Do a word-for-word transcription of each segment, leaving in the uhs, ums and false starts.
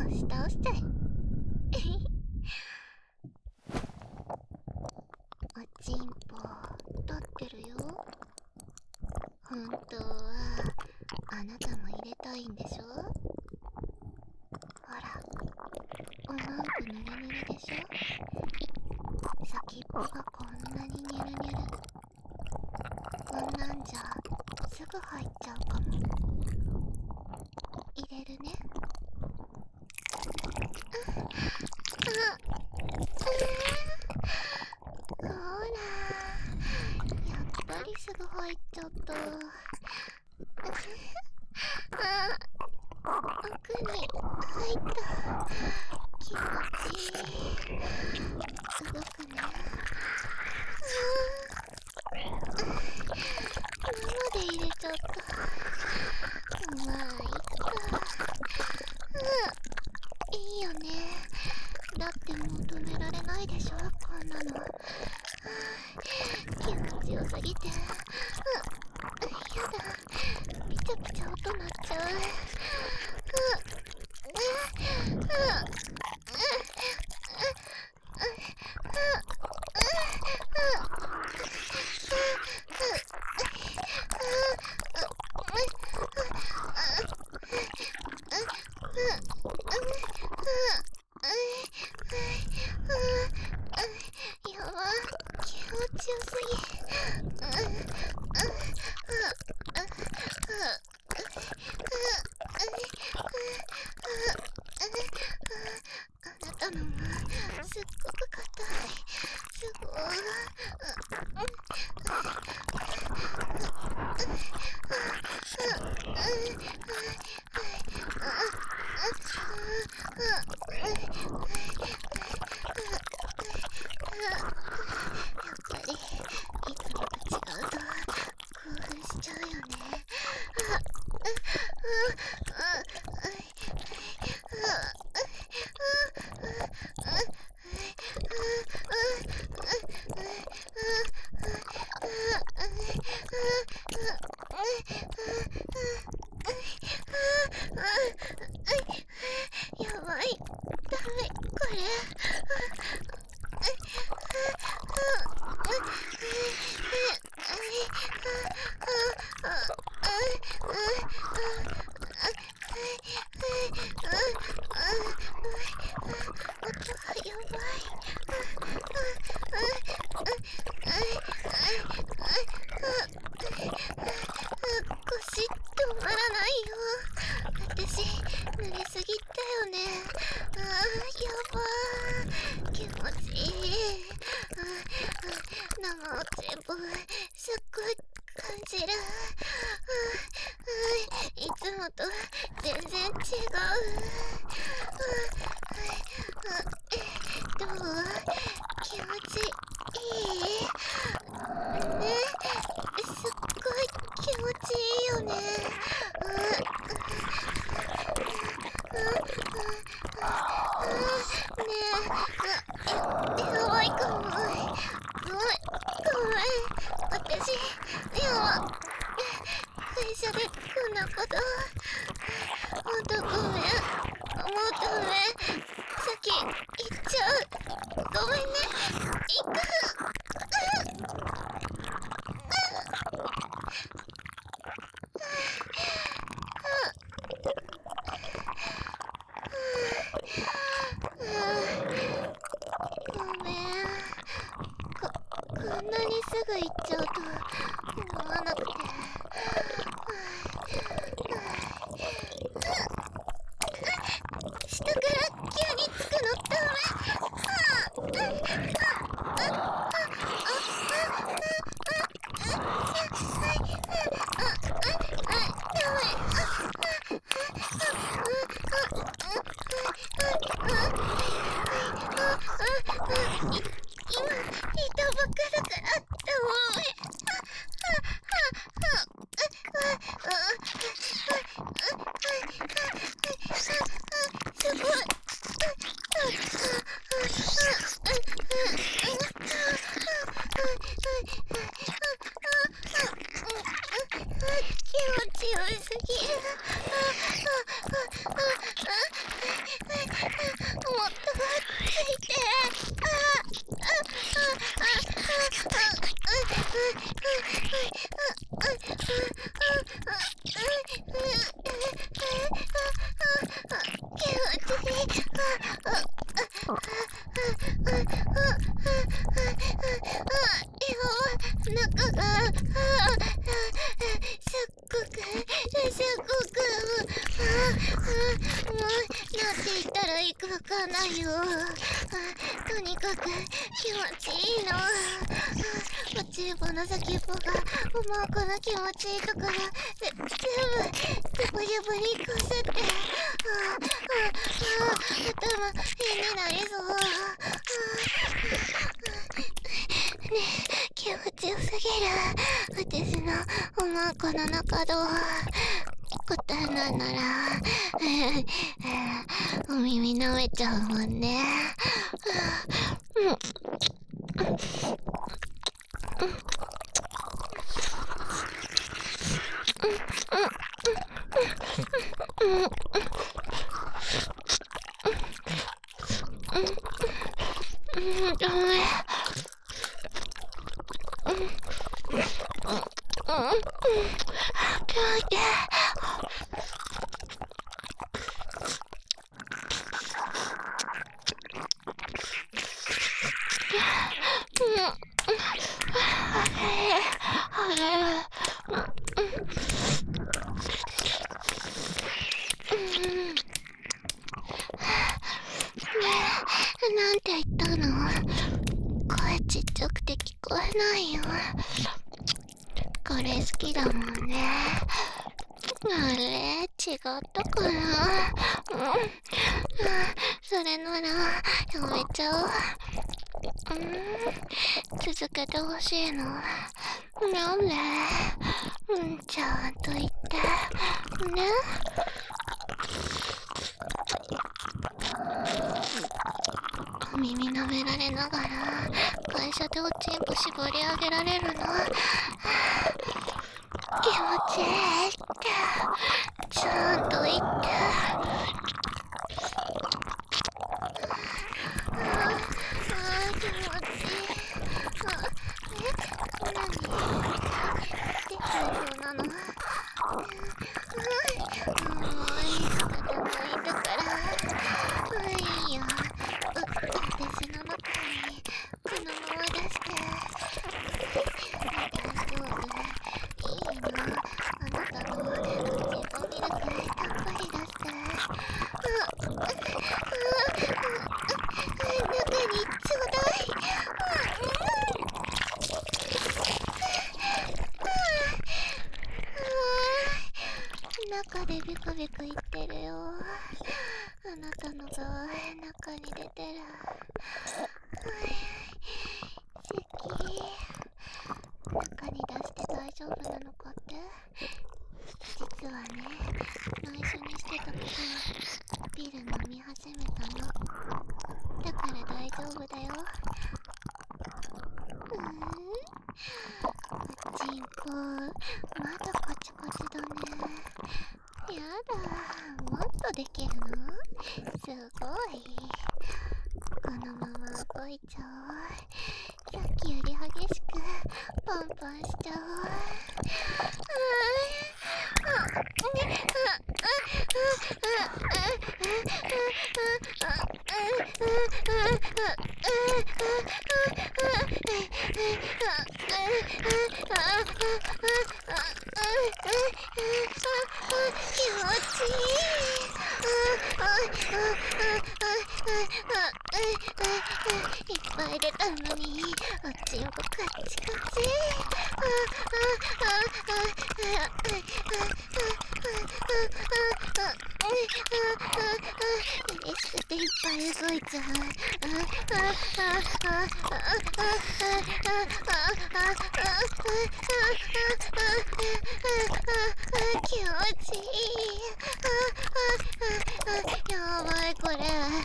押し倒しちゃえ。おちんぽ立ってるよ。本当はあなたも入れたいんでしょ。ほら、おまんこぬれぬれでしょ。先っぽがこんなにニュルニュル。こんなんじゃすぐ入っちゃうかも。入れるね。ほら、やっぱりすぐ入っちゃった。あ、奥に入った。気持ちいい。動くね。生で入れちゃった。まあいっか。うん、いいよね。だってもう止められないでしょ、こんなの。気持ちよすぎて。うん、やだ。ピチャピチャ音鳴っちゃう。うん、うん、うん、うん、やば、気持ちよすぎ。あなたのもすっごく硬い。すごい。やっぱりいつもと違うと興奮しちゃうよね。やばい、ダメこれ。音がやばい。腰止まらないよ。私濡れすぎたよね。あー、やばー、気持ちいい。生おちんぽすっごい感じる。いつもと全然違う。どう？気持ちいい？ね、すっごい気持ちいいよね。ねえ、や、やばいかも。ごめん、ごめん。私、今、会社でこんなこと。ほんとごめん。もうダメ。先、行っちゃう。ごめんね。行く。 なんて言ったらいいかわかんないよ。とにかく気持ちいいの。おちんぽの先っぽがおまんこの気持ちいいところ全部ジュブジュブにこすって、頭変になりそう。ねえ、気持ちよすぎる。私のおまんこの中ど答えなんならお耳舐めちゃうもんね。なんて言ったの？声ちっちゃくて聞こえないよ。これ好きだもんね。あれ違ったかな。うん、それならやめちゃう。うん、続けてほしいの。なんで？うん、ちゃんと言ってね。お耳舐められながら会社でおちんぽ絞り上げられるの気持ちいいってちゃんと言って。ああ気持ちいい。あえ何できそうなの。もういい仕方ないんだからいいよ。私の中にこのまま出して大丈夫いいの。あなたのおちんぽミルクたっぷり出して中にちょうだい。中でビクビクいってるよ。あなたの場合中に出てる。席中に出して大丈夫なのかって。実はね、内緒にしてたけどビール飲み始めたの。だから大丈夫だよ。うーん、おちんぽまだカチカチだね。やだ、もっとできるの？すごい。このまま動いちゃおう。さっきより激しくパンパンしちゃおう。気持ちいい。いっぱい出たのにおちんぽカッチカチ。嬉しくていっぱい動いちゃう。気持ちいい。やばいこれ。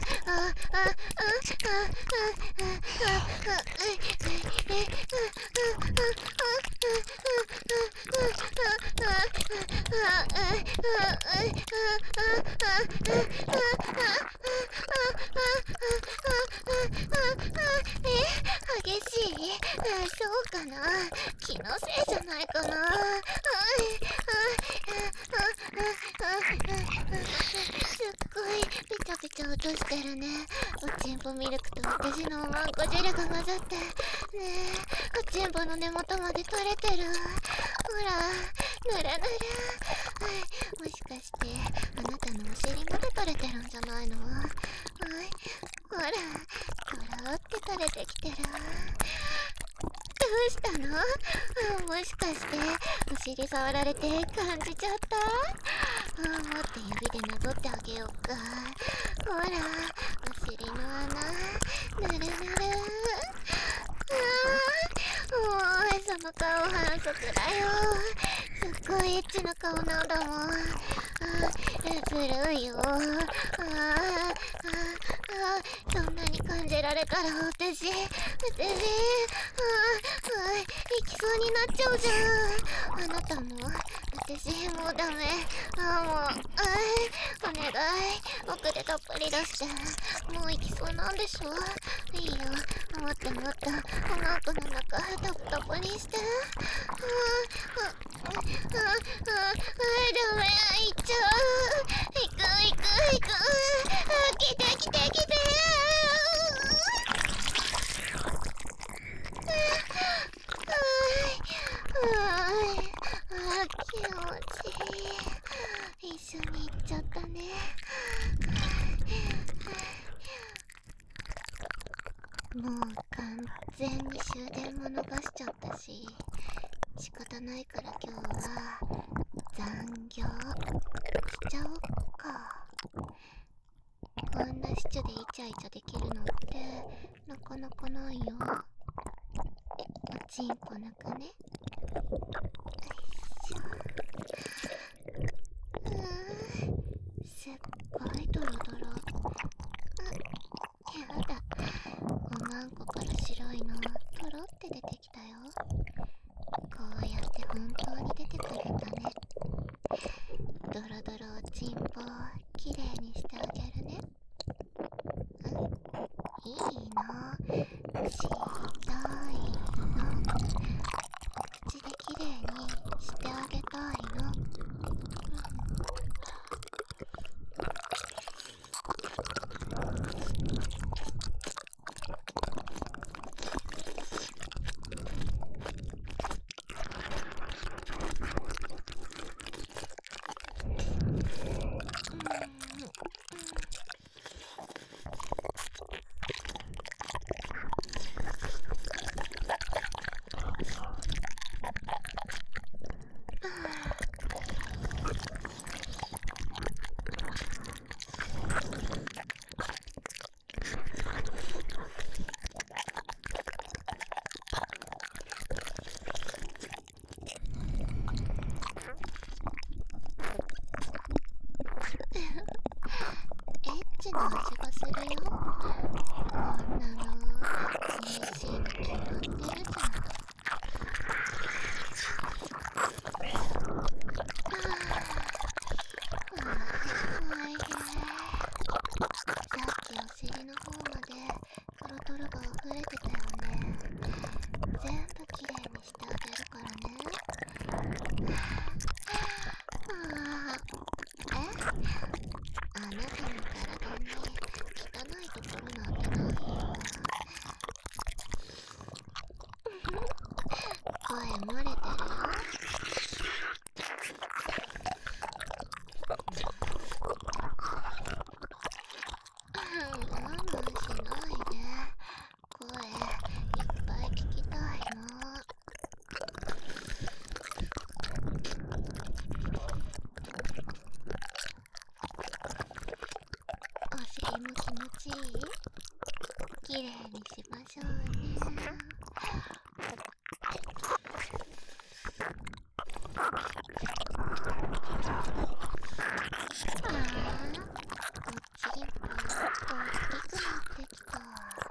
激しい。そうかな。気のせいじゃないかな。すっごいびちゃびちゃ落としてるね。おちんぽミルクと私のおまんこ汁が混ざってねえ、おちんぽの根元まで取れてる。ほらぬるぬる。 もしかしてあなたのお尻まで垂れてるんじゃないの？はい、ほら、とろって垂れてきてる。どうしたの？あ、もしかしてお尻触られて感じちゃった？あ、もって指でなぞってあげようか。ほら、お尻の穴、ぬるぬる。あー、もうその顔反則だよ。すっごいエッチな顔なんだもん。あー、ずるいよ。あーあーあー、そんなに感じられたら私私あーあー、行きそうになっちゃうじゃん。あなたも私もうダメ。あーもう、あーお願い、奥でたっぷり出して。もう行きそうなんでしょ？いいよ、もっともっとこの奥の中タプタプにして。あーあああああ、ダメ、行っちゃう。行く行く行く。あ、来て来て来て。ああ、気持ちいい。一緒に行っちゃったね。もう完全に終電も逃しちゃったし、仕方ないから今日は残業しちゃおっか。こんなシチュでイチャイチャできるのってなかなかないよ。え、おちんこ抜くね。よいしょ。うーん、すっごいドロドロ。あ、やだ、おまんこから白いのとろって出てきたよ。こうやって本当に出てくるんだね。ドロドロおちんぽきれいにしてあげるね。うん、いいの、したいの。口できれいにしてあげたいの。うん、エッチな味がするよ。こんなの美味しいに決まってるじゃん。おいで。さっきお尻の方までトロトロが溢れてたよね。全部きれいにしてあげるからね。あー、え、あなたの体に汚いところなんてないよ。声漏れてるよ。我慢しないで。声いっぱい聞きたいの。お尻も気持ちいい？きれいにしましょうね。あー、おちんぽ大きくなってきた。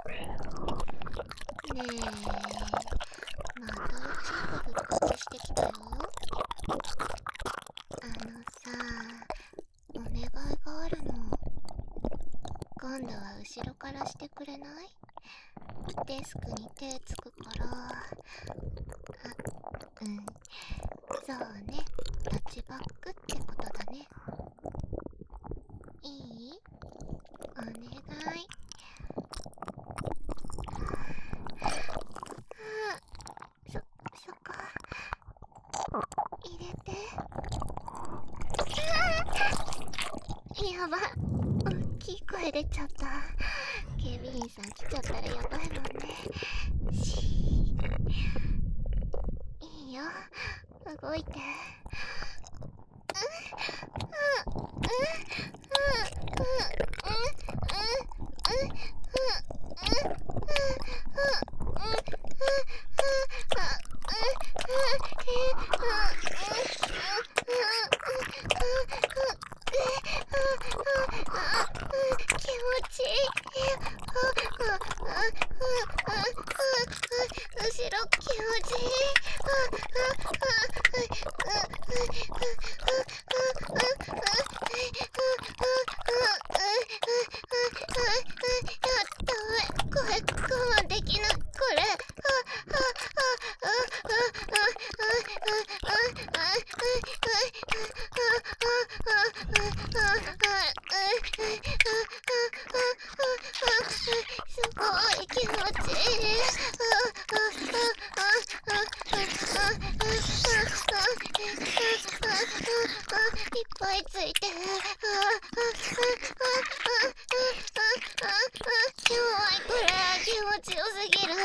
ねえ、またおちんぽ復活してきたよ。あのさ、お願いがあるの。今度は後ろからしてくれない？デスクに手つくから。あ、うん、そうね、タッチバックってことだね。いい？お願い。あ、そ、そこ入れて。うわやば、大きい声出ちゃった。警備員さん来ちゃったらやばいもんね。しいいよ、動いて。気持ちいい。後ろ気持ちいい。これ我慢できない。これすごい気持ちいい。いっぱいついて。やばい、これ気持ちよすぎる。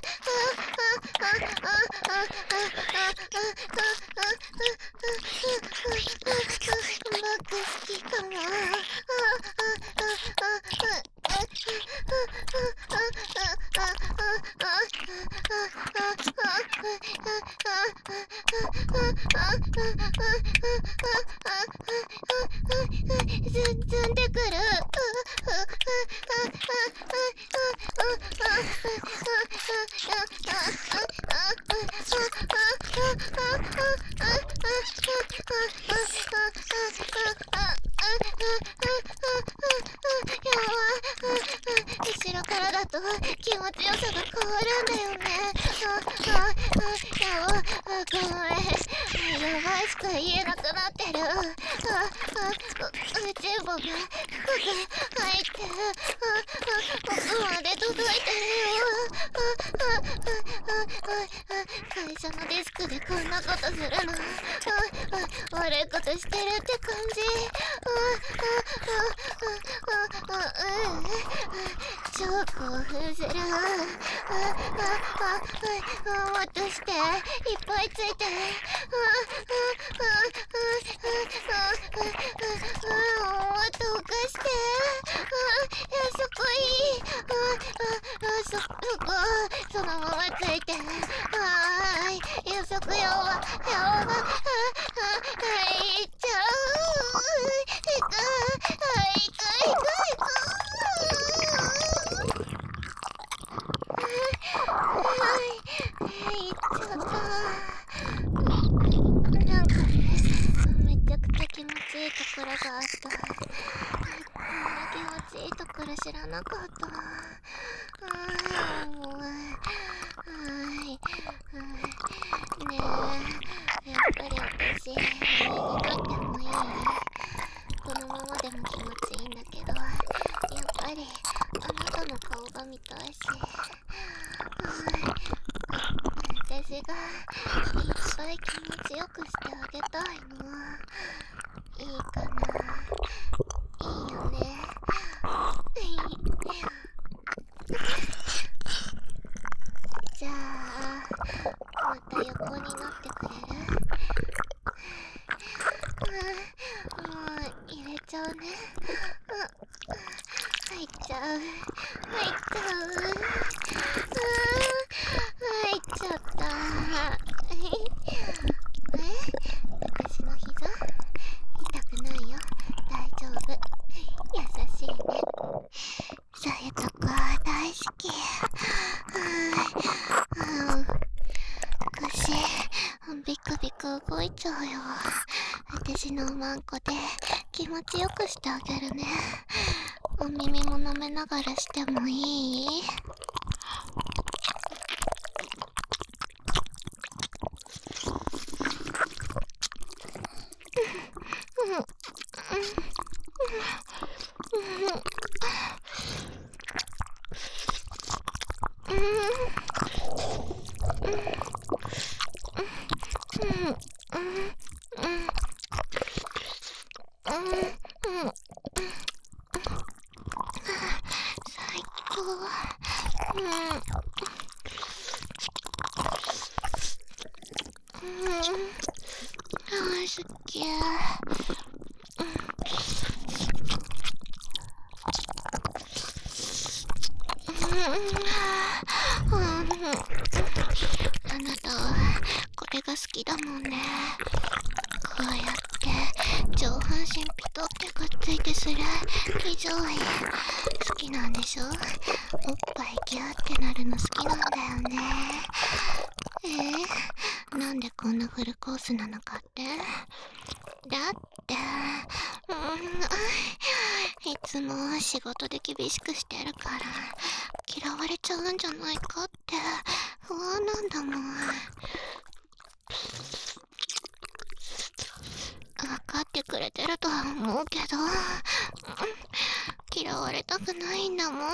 バック好きかな。ずんでくる。後ろからだと気持ちよさが変わるんだよね。やば、ごめん。やばいしか言えなくなってる。宇宙ボが深く入って奥まで届いてるよ。会社のデスクでこんなことするの悪いことしてるって感じ。超興奮する。もっとしていっぱいついて。もっと動かして。そこいい。そ、そこそのままついて。はーい、予測よ。やば。はいっちゃう。いく。はいいくいくいく。はいいっちゃった。なんかね、めちゃくちゃ気持ちいいところがあった。こんな気持ちいいところ知らなかった。あーもうはい、ねえ、やっぱり私上に乗ってもいい？このままでも気持ちいいんだけど、やっぱりあなたの顔が見たいし、私がいっぱい気持ちよくしてあげたいの。いいかな？いいよね。じゃあまた横になってくれる？もう入れちゃうね。入っちゃう。入っちゃう。入っちゃった。え？私の膝？痛くないよ。大丈夫。優しいね。そういうとこ大好き。うん。腰ビクビク動いちゃうよ。私のおまんこで気持ちよくしてあげるね。お耳も舐めながらしてもいい？ 騎乗位好きなんでしょ。おっぱいギューってなるの好きなんだよね。えー、なんでこんなフルコースなのかって。だってうんいつも仕事で厳しくしてるから嫌われちゃうんじゃないかって不安なんだもん。分かってくれてるとは思うけど、うん、嫌われたくないんだもん。うん、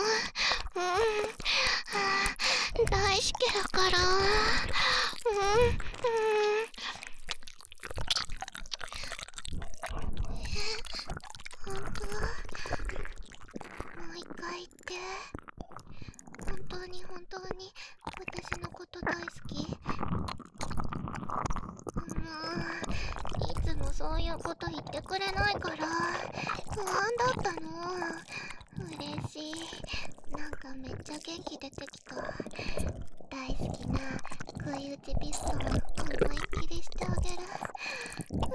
大好きだから。うん、うん本当？もう一回言って。本当に本当に私のこと大好き？もういつもそういうこと言ってくれないから不安だったの。嬉しい。なんかめっちゃ元気出てきた。大好きな食い打ちピストン思いっきりしてあげる。うーん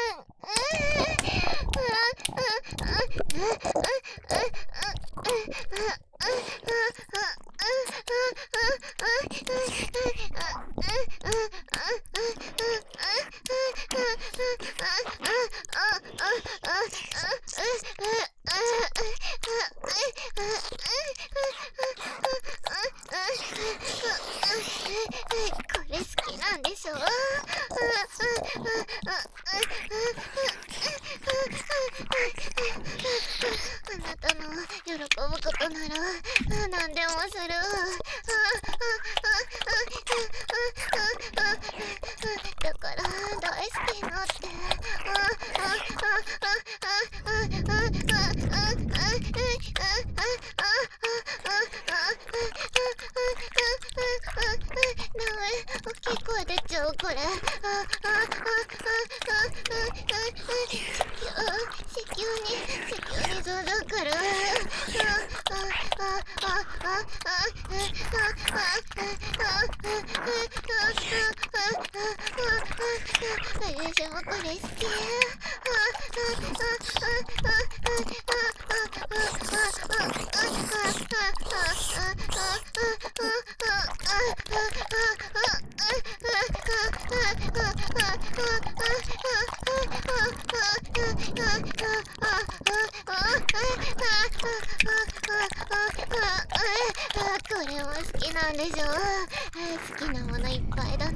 これ好きなんでしょ。あなたの喜ぶことなら何でもする。だから大好きになって。ダメ、大きい声出ちゃうこれ。子宮に子宮にズーズーくる。私もこれ好き。これも好きなんでしょ。好きなものいっぱいだね。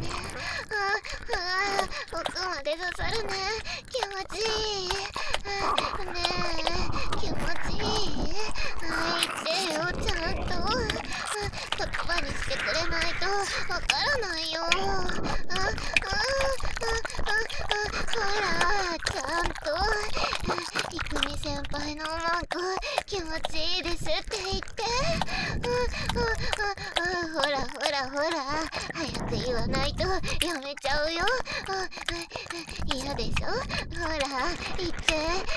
奥まで刺さるね。気持ちいいね。え気持ちいい。言ってよちゃんと。言葉にしてくれないとわからないよ。ほらちゃんといくみ先輩のマーク気持ちいいですって言って。ほらほらほら早く言わないとやめちゃうよ。嫌でしょ。ほら言って。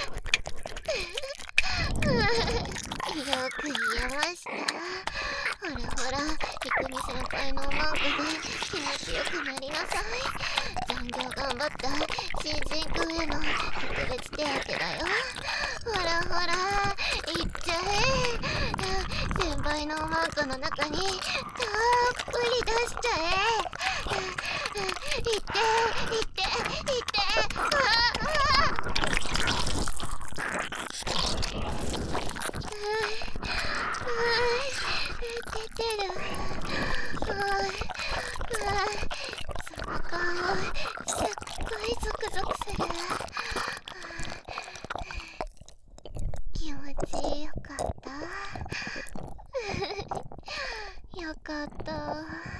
よく言えました。ほらほらいくみ先輩のマークで気持ちよくなりなさい。残業頑張った新人君への特別手当だよ。ほらほら言っちゃえ。先輩のマークの中にたっぷり出しちゃえ。言って言って言って。あ出てる。その顔すっごいゾクゾクする。気持ちよかった。よかった。